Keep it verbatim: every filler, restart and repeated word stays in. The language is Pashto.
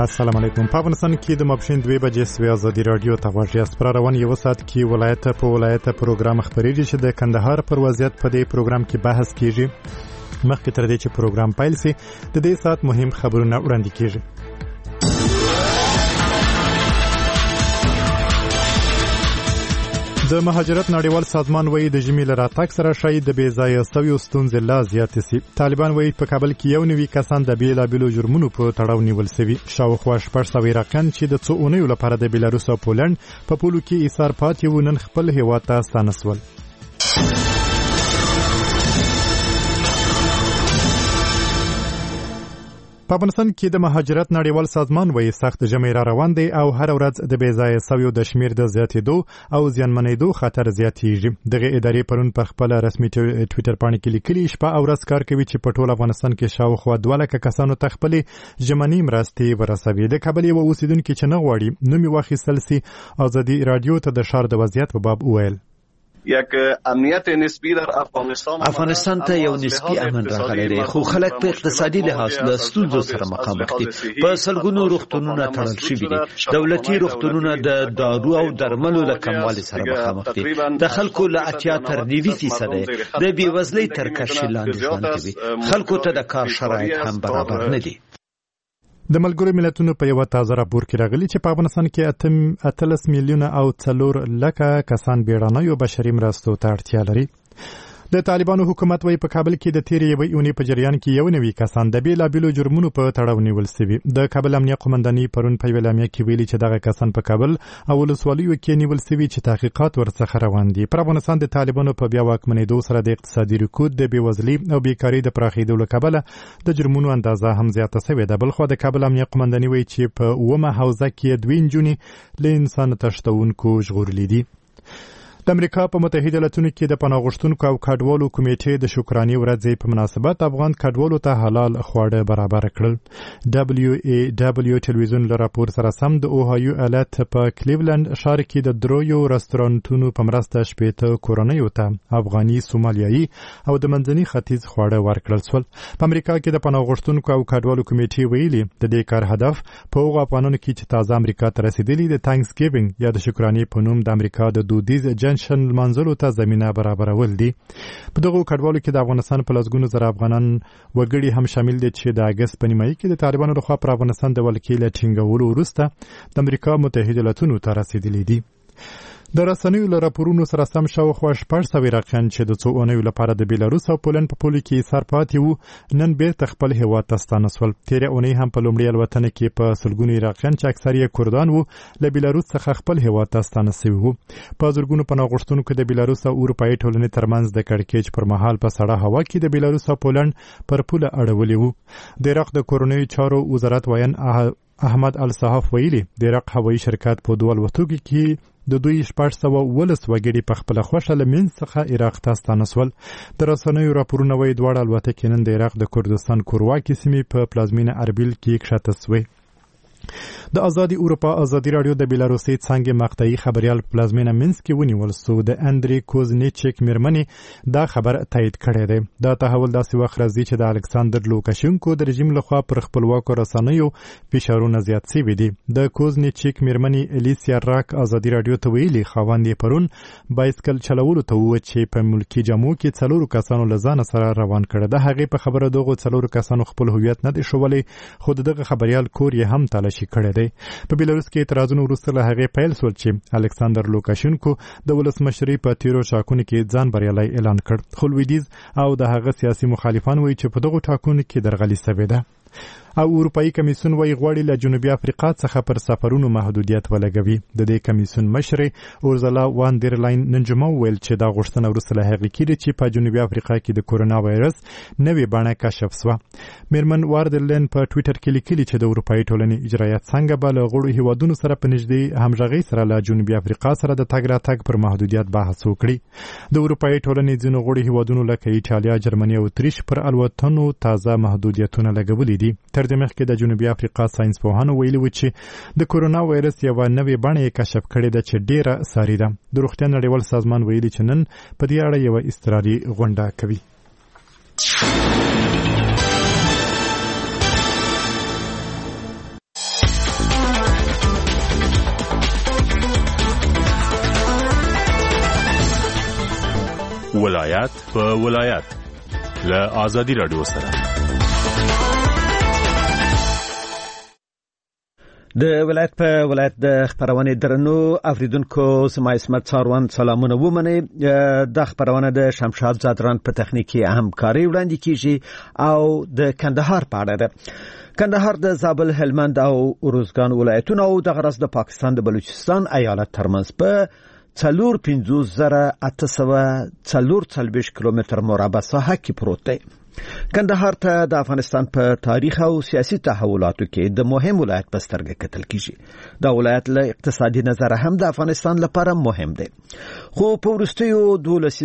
السلام علیکم. په افغانستان کې د ماپښین دوه بجې سوي ازادي رادیو ته غوږی است. پر روان یو ساعت کې ولایت په ولایت پروګرام خبرېږي چې د کندهار پر وضعیت په دې پروګرام کې بحث کیږي. مخکې تر دې چې پروګرام پیل شي د دې ساعت مهم خبرونه وړاندې کیږي. د مهاجرت نړیوال سازمان وایي د ژمي له راتګ سره شاید د بې ځایه شویو ستونزې لا زیاتې سي. طالبان وایي په کابل کې یو نوي کسان د بېلابېلو جرمونو په تړاو نیول سوي. شاوخوا شپږ سوه عراقیان چې د څو اونیو لپاره د بیلاروس او پولنډ په پولو کې ایثار پاتې وو نن خپل هېواد ته ستانه سول. په افغانستان کې د مهاجرت نړیوال سازمان وایي سخت ژمی را روان دی او هر ورځ د بې ځایه شویو د شمیر د زیاتېدو او زیانمنېدو خطر زیاتېږي. دغه ادارې پرون په خپل رسمي ټویټر باندې کې لیکلي شپه او ورځ کار کوي چې په ټول افغانستان کې شاوخوا دوه لکه کسانو ته خپلې ژمنۍ مرستې ورسوي. د کابل یو اوسیدونکي چې نه غواړي نوم یې واخیستل سي ازادي رادیو ته د ښار د وضعیت په باب وویل. یک امنیت نسبی در افغانستان افغانستان ته یو نسبی امن راغلی دی، خو خلک په اقتصادي لحاظ له ستونزو سره مخامخ دي. په سلګونو روغتونونه تړل شوي دي. دولتي روغتونونه د دارو او درملو له کموالي سره مخامخ دي. د خلکو له اتیا تر نوي فیصده د بېوزلۍ تر کرښې لاندې ژوند کوي. خلکو ته د کار شرایط هم برابر نه دي. د ملګرو ملتونو په یو تازه راپور کې راغلي چې په افغانستان کې اتم اتلس میلیونه او څلور لکه کسان بیړنیو یو بشري مرستو ته اړتیا لري. د طالبانو حکومت وایي په کابل کې د تیرې یوې اونۍ په جریان کې یو نوي کسان د بېلابېلو جرمونو په تړاو نیول سوي. د کابل امنیه قومندانۍ پرون په یوه اعلامیه کې ویلي چې دغه کسان په کابل او ولسوالیو کې نیول سوي چې تحقیقات ورڅخه روان دي. پر افغانستان د طالبانو په بیا واکمنېدو سره د اقتصادي رکود، د بېوزلۍ او بیکارۍ د پراخېدو له کبله د جرمونو اندازه هم زیاته سوې ده. بلخوا د کابل امنیه قومندانۍ وایي چې په اوومه حوزه کې دوې نجونې له انسان تښتونکو ژغورلي دي. د امریکا په متحده ایالاتونو کې د پناه غوښتونکو او کډوالو کمیټې د شکرانې ورځې په مناسبت افغان کډوالو ته حلال خواړه برابر کړل. دبليو اي دبليو ټلویزیون له راپور سره سم د اوهایو ایالت په کلیولند ښار کې د درویو رستورانتونو په مرسته شپېته کورنیو ته افغاني، سومالیایي او د منځني ختیځ خواړه ورکړل شول. په امریکا کې د پناه غوښتونکو او کډوالو کمیټې ویلي د دې کار هدف په هغو افغانانو کې چې تازه امریکا ته رسیدلي د تانکس ګیوینګ یا د شکرانې په نوم د امریکا د دودیز جنشن منځلو ته زمينه برابرول دي. په دغه کډوالو کې د افغانستان په لسګونو زره افغانان وګړي هم شامل دي چې د اگست په نیمایي کې د طالبانو لخوا پر افغانستان د ولکې له ټینګولو وروسته د امریکا متحده ایالاتونو ته رسیدلي دي. د رسنیو له راپورونو سره سم شاوخوا شپږ سوه عراقیان چې د څو اونیو لپاره د بیلاروس او پولنډ په پولو کې ایثار پاتې وو نن بیرته خپل هېواد ته ستانه سول. تېره اونۍ هم په لومړۍ الوتنه کې په سلګونو عراقیان چې اکثر یې کردان وو له بیلاروس څخه خپل هېواد ته ستانه سوي وو. په زرګونو پناه غوښتونکو د بیلاروس او اروپایي ټولنې ترمنځ د کړکېچ پر مهال په سړه هوا کې د بیلاروس او پولنډ پر پوله اړولي وو. د عراق د کورنیو چارو وزارت وایي احمد الصحاف ویلي د عراق هوایي شرکت په دوه الوتکو کې د دوی شپږ سوه ولس وګړي په خپله خوښه له منځ څخه عراق ته ستانه سول. د رسنیو راپورونه وایي دواړه الوتکې نن د عراق د کردستان کورواکې سیمې په پلازمینه اربیل کې کښته سوې. د ازادي اروپا ازادي رادیو د بیلاروسي څنګه مقطعي خبريال پلازمینه منسک کې ونیول سو. د اندري کوزنیچک میرمنې دا خبر تایید کړی دی. دا تحول داسې وخت راځي چې د الکساندر لوکاشینکو د رژیم لخوا پر خپلواکو رسنیو فشارونه زیات شوي دي. د کوزنیچک میرمنې الیسیا راک ازادي رادیو ته ویلي خاوند یې پرون بایسکل چلولو ته ووت چې په ملکي جامو کې څلورو کسانو له ځانه سره روان کړه. د هغې په خبره دغو څلورو کسانو خپل هویت نه دی ښوولی، خو دغه خبريال کور یې هم تلاشي کړی دی. په بیلاروس کې اعتراضونه وروسته له هغې پیل شول چې الکساندر لوکاشینکو د ولسمشرۍ په تیرو ټاکنو کې ځان بریالی اعلان کړ. خو لویدیځ او د هغه سیاسي مخالفان وایي چې په دغو ټاکنو کې درغلي شوې ده. او اروپایي کمیسیون وایي غواړي له جنوبي افریقا څخه پر سفرونو محدودیت ولګوي. د دې کمیسیون مشرې اورزلا وان دیر لاین نن جمعه وویل چې دا غوښتنه وروسته له هغې کېږي چې په جنوبي افریقا کې د کورونا وایرس نوې بڼه کشف سوه. میرمن واردرلین په ټویټر کې لیکلي چې د اروپایي ټولنې اجرایه څنګه به له غړو هیوادونو سره په نږدې همغږۍ سره له جنوبي افریقا سره د تګ راتګ پر محدودیت بحث وکړي. د اروپایي ټولنې ځینو غړو هیوادونو لکه ایټالیا، جرمني او اتریش پر الوتنو تازه محدودیتونه لګولي دي. تر دې مخکې د جنوبي افریقا ساينس پوهانو ویلي و چې د کورونا وایرس یوه نوې بڼه یې کشف کړې ده چې ډېره ساري ده. د روغتیا نړیوال سازمان ویلي چې نن په دې اړه یوه اضطراري غونډه کوي. ولایت په ولایت له ازادي رادیو سره. د ولایت په ولایت د خبرونه درنو اوریدونکو سما اسمت څاروان سلامونه ومنه. د خبرونه د شمشاد زادران په تخنیکی همکاري وړاندې کیږي او د کندهار په اړه ده. کندهار د زابل، هلمند او اروزګان ولایتونو او د غرض د پاکستان د بلوچستان ایالت ترمنځ په څلور پنځوس زره اته سوه څلور څلوېښت کیلومتر مربع ساحه کې پروت دی. کندهار ته د افغانستان په تاریخ او سیاسي تحولاتو کې د مهم ولایت په سترګه کتل کیږي. دا ولایت له اقتصادي نظره هم د افغانستان لپاره مهم دی. خو په وروستیو دولس